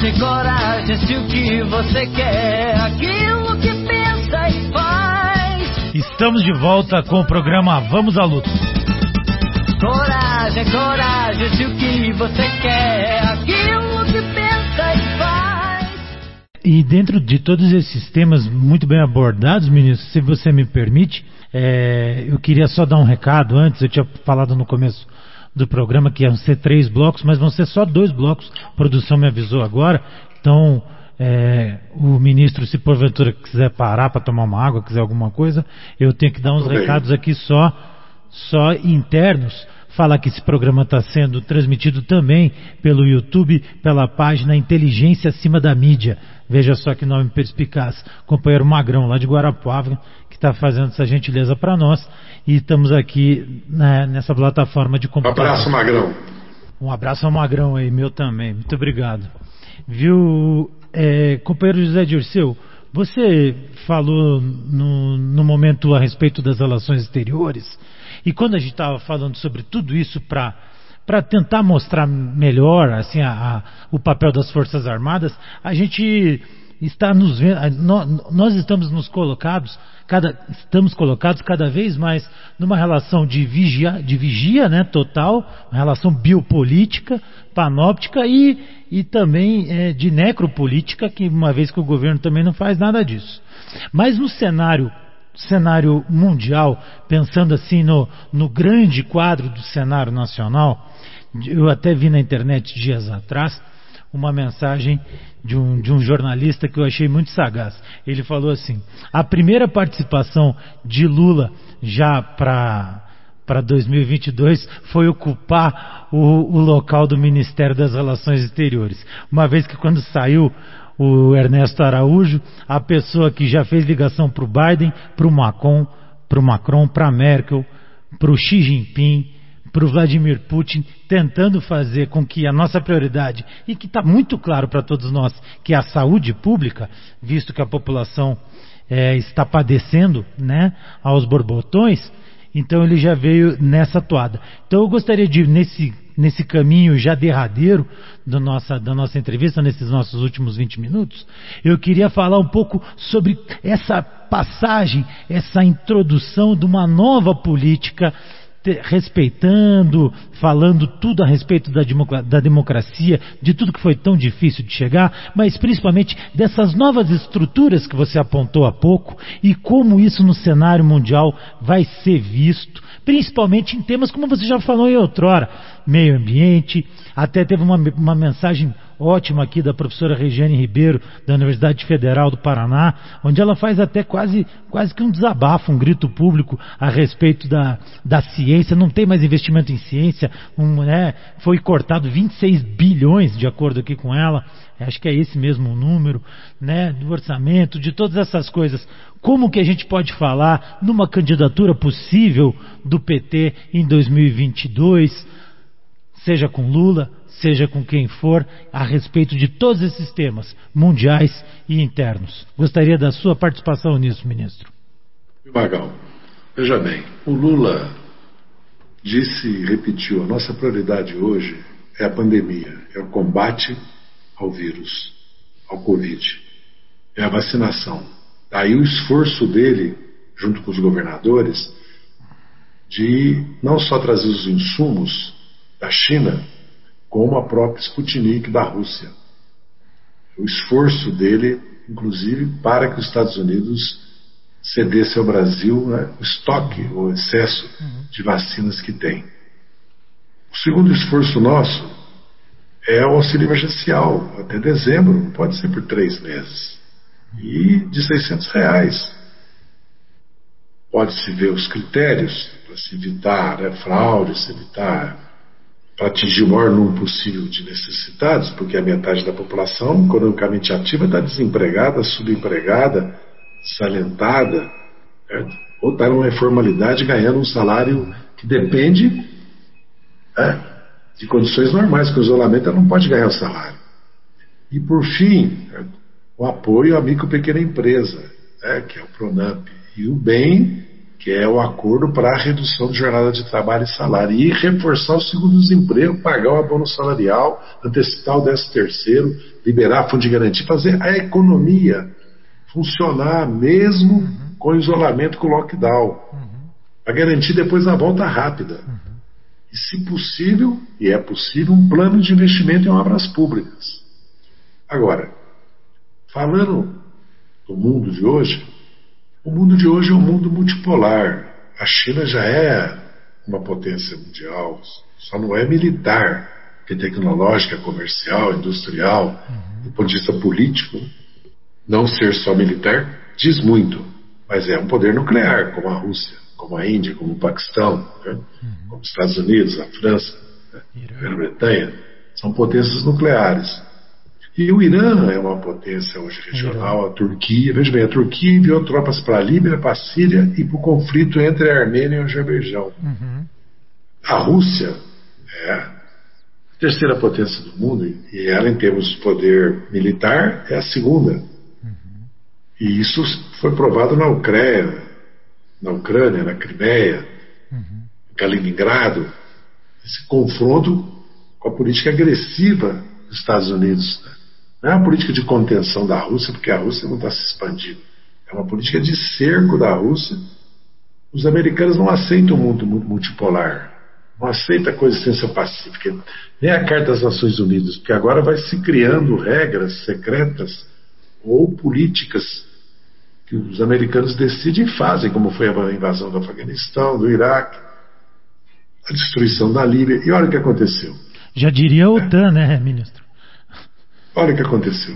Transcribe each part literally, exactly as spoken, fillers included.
Coragem, coragem, se o que você quer, aquilo que pensa e faz. Estamos de volta com o programa Vamos à Luta. Coragem, coragem, se o que você quer, aquilo que pensa e faz. E dentro de todos esses temas muito bem abordados, ministro, se você me permite, é, eu queria só dar um recado antes. Eu tinha falado no começo do programa que iam ser três blocos, mas vão ser só dois blocos. A produção me avisou agora. Então, é, o ministro, se porventura quiser parar para tomar uma água, quiser alguma coisa, eu tenho que dar uns recados aqui só, só internos. Falar que esse programa está sendo transmitido também pelo YouTube, pela página Inteligência Acima da Mídia. Veja só que nome perspicaz. Companheiro Magrão, lá de Guarapuava, que está fazendo essa gentileza para nós. E estamos aqui, né, nessa plataforma de computação. Um abraço, Magrão. Um abraço ao Magrão aí, meu também. Muito obrigado. Viu, é, companheiro José Dirceu, você falou no, no momento a respeito das relações exteriores. E quando a gente estava falando sobre tudo isso para para tentar mostrar melhor assim, a, a, o papel das Forças Armadas, a gente está nos vendo, nós estamos nos colocados, cada, estamos colocados cada vez mais numa relação de vigia, de vigia, né, total, uma relação biopolítica, panóptica e, e também é, de necropolítica, que uma vez que o governo também não faz nada disso. Mas no cenário cenário mundial, pensando assim no, no grande quadro do cenário nacional, eu até vi na internet dias atrás uma mensagem de um, de um jornalista que eu achei muito sagaz. Ele falou assim: a primeira participação de Lula já para para dois mil e vinte e dois foi ocupar o, o local do Ministério das Relações Exteriores, uma vez que quando saiu o Ernesto Araújo, a pessoa que já fez ligação para o Biden, para o Macron, para o Macron, para a Merkel, para o Xi Jinping, para o Vladimir Putin, tentando fazer com que a nossa prioridade, e que está muito claro para todos nós, que é a saúde pública, visto que a população é, está padecendo, né, aos borbotões, então ele já veio nessa toada. Então eu gostaria de, nesse, nesse caminho já derradeiro do nossa, da nossa entrevista, nesses nossos últimos vinte minutos, eu queria falar um pouco sobre essa passagem, essa introdução de uma nova política, respeitando, falando tudo a respeito da, da democracia, de tudo que foi tão difícil de chegar, mas principalmente dessas novas estruturas que você apontou há pouco e como isso no cenário mundial vai ser visto, principalmente em temas como você já falou em outrora, meio ambiente. Até teve uma, uma mensagem ótima aqui da professora Regiane Ribeiro, da Universidade Federal do Paraná, onde ela faz até quase, quase que um desabafo, um grito público a respeito da, da ciência. Não tem mais investimento em ciência, um, né, foi cortado vinte e seis bilhões, de acordo aqui com ela, acho que é esse mesmo o número, né, do orçamento, de todas essas coisas. Como que a gente pode falar numa candidatura possível do P T em dois mil e vinte e dois, seja com Lula, seja com quem for, a respeito de todos esses temas mundiais e internos? Gostaria da sua participação nisso, ministro. Magal, veja bem, o Lula disse e repetiu: a nossa prioridade hoje é a pandemia, é o combate ao vírus, ao Covid, é a vacinação. Daí o esforço dele, junto com os governadores, de não só trazer os insumos da China, como a própria Sputnik da Rússia. O esforço dele, inclusive, para que os Estados Unidos cedesse ao Brasil, né, o estoque, o excesso de vacinas que tem. O segundo esforço nosso é o auxílio emergencial, até dezembro, pode ser por três meses, e de seiscentos reais. Pode-se ver os critérios para se evitar, né, fraude, se evitar, para atingir o maior número possível de necessitados, porque a metade da população economicamente ativa está desempregada, subempregada, desalentada, certo? Ou está numa informalidade ganhando um salário que depende, né, de condições normais, porque o isolamento ela não pode ganhar o salário. E por fim, certo, o apoio à micro e pequena empresa, né, que é o Pronamp, e o bem que é o acordo para a redução de jornada de trabalho e salário, e reforçar o seguro-desemprego, pagar o abono salarial, antecipar o décimo terceiro, liberar fundo de garantia, fazer a economia funcionar mesmo uhum. com isolamento, com lockdown, uhum. para garantir depois a volta rápida. Uhum. E, se possível, e é possível, um plano de investimento em obras públicas. Agora, falando do mundo de hoje, o mundo de hoje é um mundo multipolar. A China já é uma potência mundial, só não é militar, que é tecnológica, comercial, industrial, uhum. do ponto de vista político. Não ser só militar diz muito, mas é um poder nuclear, como a Rússia, como a Índia, como o Paquistão, né? uhum. como os Estados Unidos, a França, né? a Grã-Bretanha, são potências nucleares. E o Irã é uma potência hoje regional, a Turquia, veja bem, a Turquia enviou tropas para a Líbia, para a Síria e para o conflito entre a Armênia e o Azerbaijão. Uhum. A Rússia é a terceira potência do mundo, e ela, em termos de poder militar, é a segunda. Uhum. E isso foi provado na Ucrânia, na Ucrânia, na Crimeia, uhum. em Kaliningrado, esse confronto com a política agressiva dos Estados Unidos. Não é uma política de contenção da Rússia, porque a Rússia não está se expandindo. É uma política de cerco da Rússia. Os americanos não aceitam o mundo multipolar, não aceitam a coexistência pacífica, nem a Carta das Nações Unidas, porque agora vai se criando regras secretas ou políticas que os americanos decidem e fazem, como foi a invasão do Afeganistão, do Iraque, a destruição da Líbia. E olha o que aconteceu. Já diria a OTAN, é. né, ministro? Olha o que aconteceu.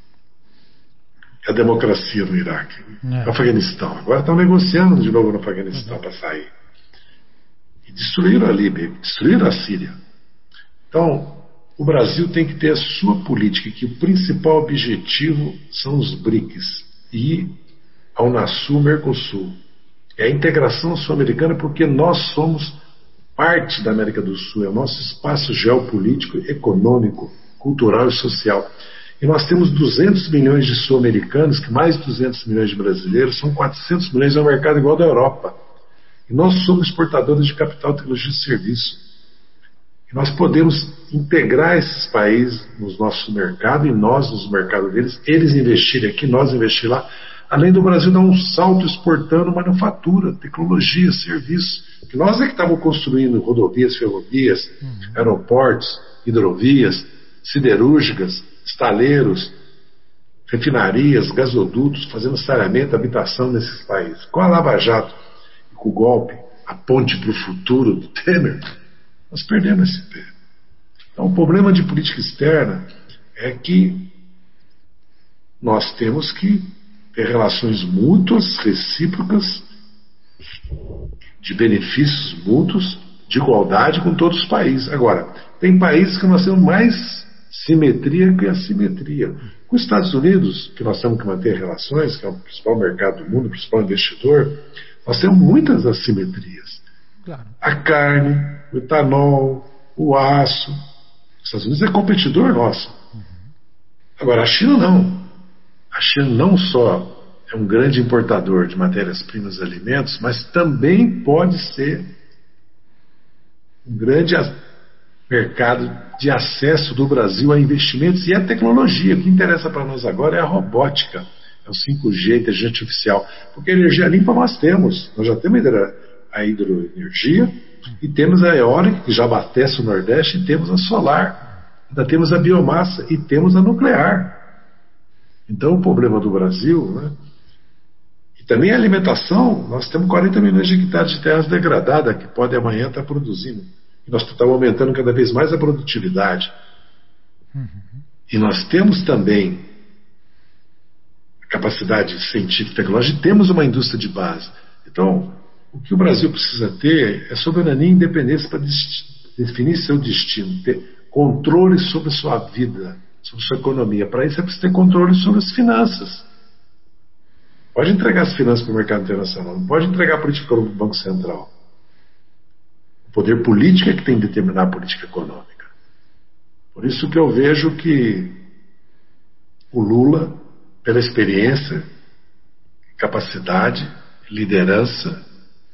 A democracia no Iraque, é. no Afeganistão. Agora estão negociando de novo no Afeganistão é. para sair. E destruíram a Líbia, destruíram a Síria. Então, o Brasil tem que ter a sua política, que o principal objetivo são os BRICS e a Unasul, Mercosul. É a integração sul-americana, porque nós somos parte da América do Sul, é o nosso espaço geopolítico, econômico, cultural e social. E nós temos duzentos milhões de sul-americanos, que mais de duzentos milhões de brasileiros, são quatrocentos milhões, é um mercado igual ao da Europa. E nós somos exportadores de capital, tecnologia e serviço. E nós podemos integrar esses países nos nossos mercados e nós nos mercados deles, eles investirem aqui, nós investir lá. Além do Brasil dar um salto exportando manufatura, tecnologia, serviço. Que nós é que estávamos construindo rodovias, ferrovias, uhum. aeroportos, hidrovias, siderúrgicas, estaleiros, refinarias, gasodutos, fazendo saneamento, habitação nesses países. Com a Lava Jato e com o golpe, a ponte para o futuro do Temer, nós perdemos esse pé. Então, o problema de política externa é que nós temos que ter relações mútuas, recíprocas, de benefícios mútuos, de igualdade com todos os países. Agora, tem países que nós temos mais simetria que assimetria. Com os Estados Unidos, que nós temos que manter relações, que é o principal mercado do mundo, o principal investidor, nós temos muitas assimetrias. Claro. A carne, o etanol, o aço. Os Estados Unidos é competidor nosso. Uhum. Agora, a China não. A China não só é um grande importador de matérias-primas e alimentos, mas também pode ser um grande mercado de acesso do Brasil a investimentos e a tecnologia. O que interessa para nós agora é a robótica, é o cinco G, a inteligência artificial, porque a energia limpa nós temos. Nós já temos a hidroenergia e temos a eólica, que já abastece o Nordeste, e temos a solar, ainda temos a biomassa e temos a nuclear. Então o problema do Brasil, né, e também a alimentação, nós temos quarenta milhões de hectares de terras degradadas que podem amanhã estar produzindo. E nós estamos aumentando cada vez mais a produtividade. Uhum. E nós temos também a capacidade científica e tecnológica, e temos uma indústria de base. Então, o que o Brasil precisa ter é soberania e independência para definir seu destino, ter controle sobre sua vida, sobre sua economia. Para isso é preciso ter controle sobre as finanças. Pode entregar as finanças para o mercado internacional, não pode entregar a política para o Banco Central. O poder político é que tem que determinar a política econômica. Por isso que eu vejo que o Lula, pela experiência, capacidade, liderança,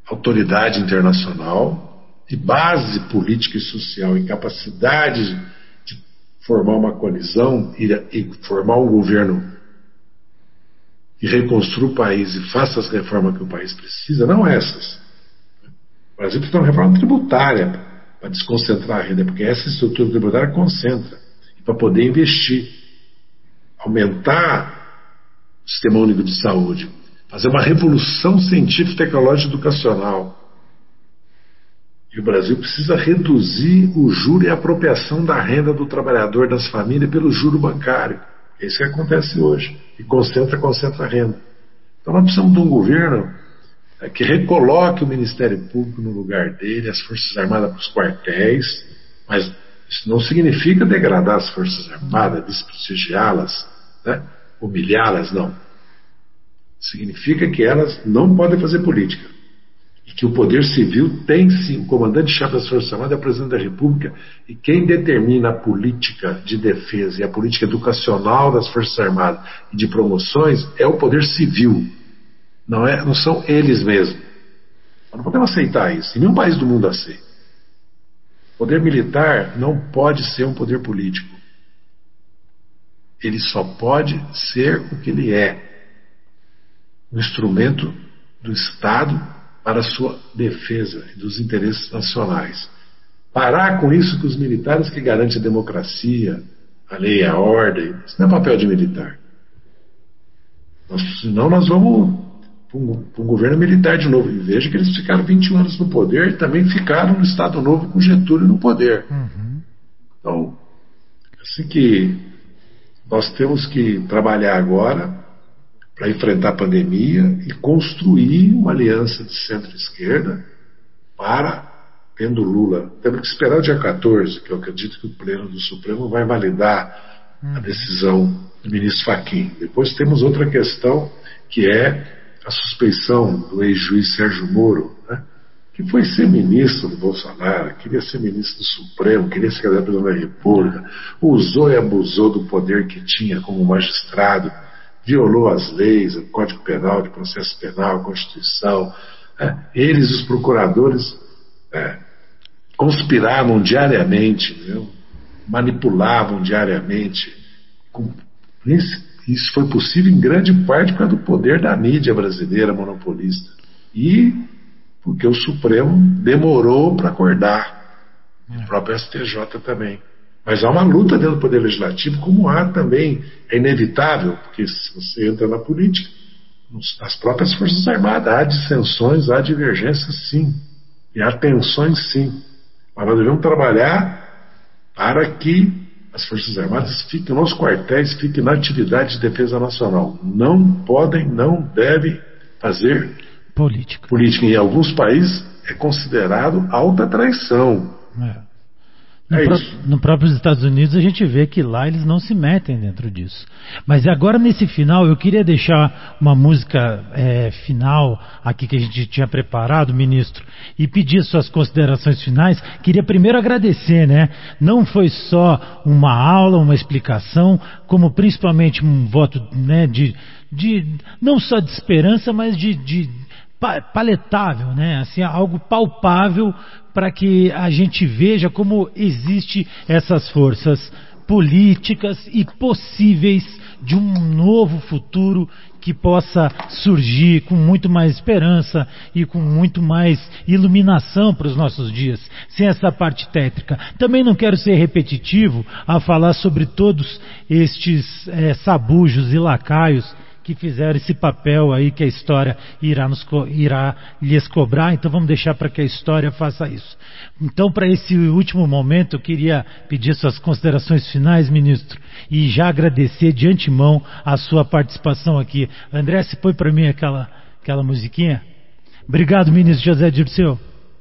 autoridade internacional e base política e social e capacidade de formar uma coalizão e, e formar um governo que reconstrua o país e faça as reformas que o país precisa, não essas. O Brasil precisa de uma reforma tributária para desconcentrar a renda, porque essa estrutura tributária concentra, e para poder investir, aumentar o Sistema Único de Saúde, fazer uma revolução científica, tecnológica e educacional. E o Brasil precisa reduzir o juro e a apropriação da renda do trabalhador, das famílias, pelo juro bancário. É isso que acontece hoje. E concentra, concentra a renda. Então nós precisamos de um governo que recoloque o Ministério Público no lugar dele, as Forças Armadas para os quartéis, mas isso não significa degradar as Forças Armadas, desprestigiá-las, né? Humilhá-las, não. Significa que elas não podem fazer política. E que o poder civil tem sim, o comandante-chefe das Forças Armadas é o presidente da República, e quem determina a política de defesa e a política educacional das Forças Armadas e de promoções é o poder civil. Não, é, não são eles mesmos. Nós não podemos aceitar isso. Em nenhum país do mundo aceita. O poder militar não pode ser um poder político. Ele só pode ser o que ele é. Um instrumento do Estado para a sua defesa e dos interesses nacionais. Parar com isso que os militares que garantem a democracia, a lei e a ordem, isso não é papel de militar. Nós, senão nós vamos para um, um governo militar de novo. E veja que eles ficaram vinte e um anos no poder e também ficaram no Estado Novo com Getúlio no poder. Uhum. Então, assim que nós temos que trabalhar agora para enfrentar a pandemia e construir uma aliança de centro-esquerda para, tendo Lula, temos que esperar o dia quatorze, que eu acredito que o Pleno do Supremo vai validar a decisão do ministro Fachin. Depois temos outra questão, que é a suspeição do ex-juiz Sérgio Moro, né, que foi ser ministro do Bolsonaro, queria ser ministro do Supremo, queria ser secretário da República, usou e abusou do poder que tinha como magistrado, violou as leis, o Código Penal, de Processo Penal, a Constituição. É, eles, os procuradores, é, conspiravam diariamente, né, manipulavam diariamente. Com, isso foi possível em grande parte por causa do poder da mídia brasileira monopolista. E porque o Supremo demorou para acordar. É. O próprio S T J também. Mas há uma luta dentro do Poder Legislativo, como há também, é inevitável, porque se você entra na política, nas próprias Forças Armadas, há dissensões, há divergências sim, e há tensões sim. Mas nós devemos trabalhar para que as Forças Armadas fiquem nos quartéis, fiquem na atividade de defesa nacional. Não podem, não devem fazer política. Política. Em alguns países é considerado alta traição. É. No, é pró no próprio Estados Unidos a gente vê que lá eles não se metem dentro disso. Mas agora nesse final eu queria deixar uma música é, final aqui que a gente tinha preparado, ministro, e pedir suas considerações finais. Queria primeiro agradecer, né? Não foi só uma aula, uma explicação, como principalmente um voto, né, de, de não só de esperança, mas de, de paletável, né? Assim, algo palpável para que a gente veja como existe essas forças políticas e possíveis de um novo futuro que possa surgir com muito mais esperança e com muito mais iluminação para os nossos dias, sem essa parte tétrica. Também não quero ser repetitivo a falar sobre todos estes é, sabujos e lacaios que fizeram esse papel aí que a história irá, nos, irá lhes cobrar, então vamos deixar para que a história faça isso. Então, para esse último momento, eu queria pedir suas considerações finais, ministro, e já agradecer de antemão a sua participação aqui. André, se põe para mim aquela, aquela musiquinha. Obrigado, ministro José Dirceu.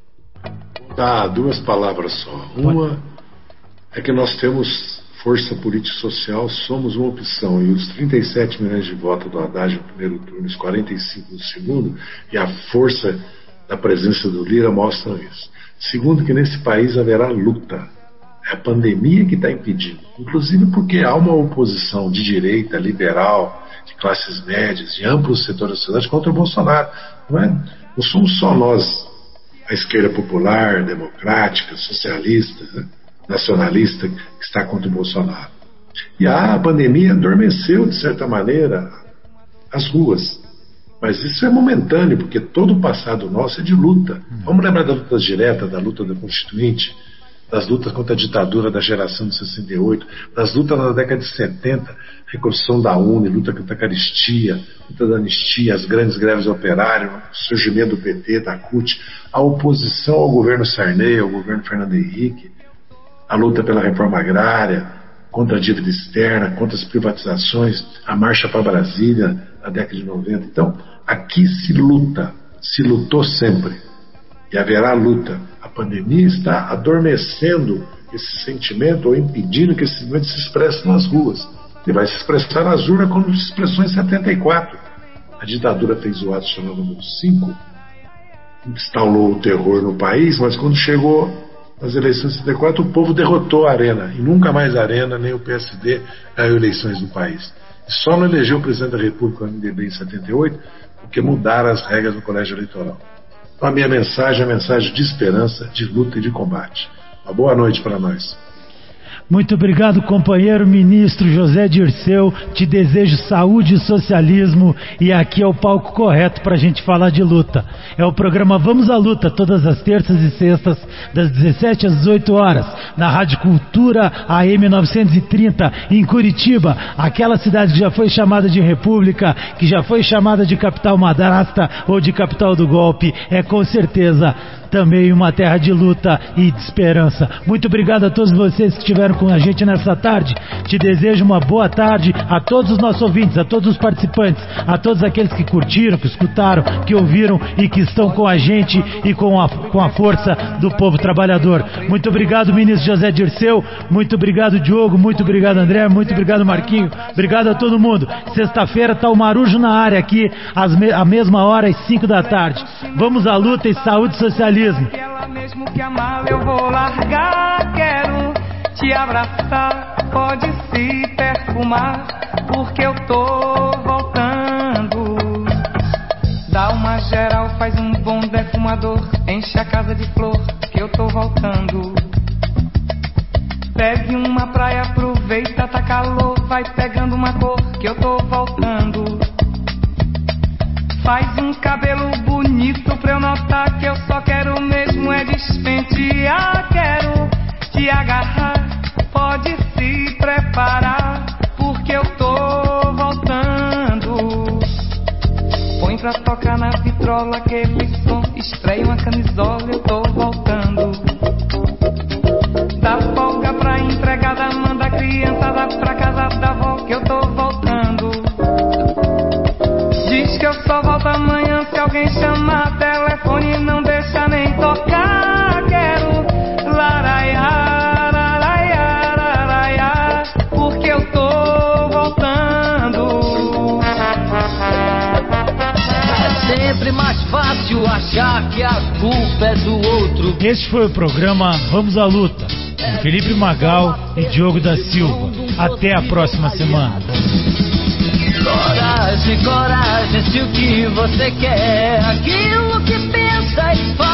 Ah, duas palavras só. Uma é que nós temos força política e social, somos uma opção, e os trinta e sete milhões de votos do Haddad no primeiro turno, os quarenta e cinco no segundo, e a força da presença do Lira mostram isso. Segundo, que nesse país haverá luta. É a pandemia que está impedindo, inclusive porque há uma oposição de direita, liberal, de classes médias, de amplos setores da sociedade contra o Bolsonaro. Não é, Não somos só nós, a esquerda popular, democrática, socialista, né, nacionalista, que está contra o Bolsonaro. E a pandemia adormeceu, de certa maneira, as ruas. Mas isso é momentâneo, porque todo o passado nosso é de luta. Vamos lembrar das lutas diretas, da luta da Constituinte, das lutas contra a ditadura da geração de sessenta e oito, das lutas na década de setenta, reconstrução da U N E, luta contra a caristia, luta da anistia, as grandes greves operárias, o surgimento do P T, da C U T, a oposição ao governo Sarney, ao governo Fernando Henrique, a luta pela reforma agrária, contra a dívida externa, contra as privatizações, a marcha para Brasília na década de noventa. Então, aqui se luta, se lutou sempre. E haverá luta. A pandemia está adormecendo esse sentimento ou impedindo que esse sentimento se expresse nas ruas. Ele vai se expressar nas urnas como se expressou em setenta e quatro. A ditadura fez o ato chamado número cinco, instalou o terror no país, mas quando chegou nas eleições de setenta e quatro, o povo derrotou a Arena. E nunca mais a Arena, nem o P S D ganhou eleições no país. E só não elegeu o presidente da República, o M D B, em setenta e oito, porque mudaram as regras do colégio eleitoral. Então a minha mensagem é uma mensagem de esperança, de luta e de combate. Uma boa noite para nós. Muito obrigado, companheiro ministro José Dirceu. Te desejo saúde e socialismo, e aqui é o palco correto para a gente falar de luta. É o programa Vamos à Luta, todas as terças e sextas, das dezessete às dezoito horas, na Rádio Cultura A M novecentos e trinta, em Curitiba, aquela cidade que já foi chamada de República, que já foi chamada de capital madrasta ou de capital do golpe. É com certeza também uma terra de luta e de esperança. Muito obrigado a todos vocês que estiveram com a gente nessa tarde. Te desejo uma boa tarde a todos os nossos ouvintes, a todos os participantes, a todos aqueles que curtiram, que escutaram, que ouviram e que estão com a gente e com a, com a força do povo trabalhador. Muito obrigado, ministro José Dirceu. Muito obrigado, Diogo. Muito obrigado, André. Muito obrigado, Marquinho. Obrigado a todo mundo. Sexta-feira está o Marujo na área aqui, às me- à mesma hora, às cinco da tarde. Vamos à luta e saúde e socialismo. Ela mesmo que amar eu vou largar. Quero te abraçar, pode se perfumar, porque eu tô voltando. Dá uma geral, faz um bom defumador, enche a casa de flor, que eu tô voltando. Pegue uma praia, aproveita, tá calor, vai pegando uma cor, que eu tô voltando. Faz um cabelo bonito pra eu notar que eu só quero mesmo é despentear. Quero te agarrar, pode se preparar, porque eu tô voltando. Põe pra tocar na vitrola aquele som, estreia uma camisola, eu tô voltando. Dá folga pra empregada, manda a criançada pra casa da avó, que eu tô voltando. Diz que eu só volto amanhã, se alguém chamar telefone não deixa nem tocar. Quero laraiá, laraiá, laraiá, porque eu tô voltando. É sempre mais fácil achar que a culpa é do outro. Este foi o programa Vamos à Luta, com Felipe Magal e Diogo da Silva. Até a próxima semana. Coragem, coragem, se o que você quer, aquilo que pensa e faz.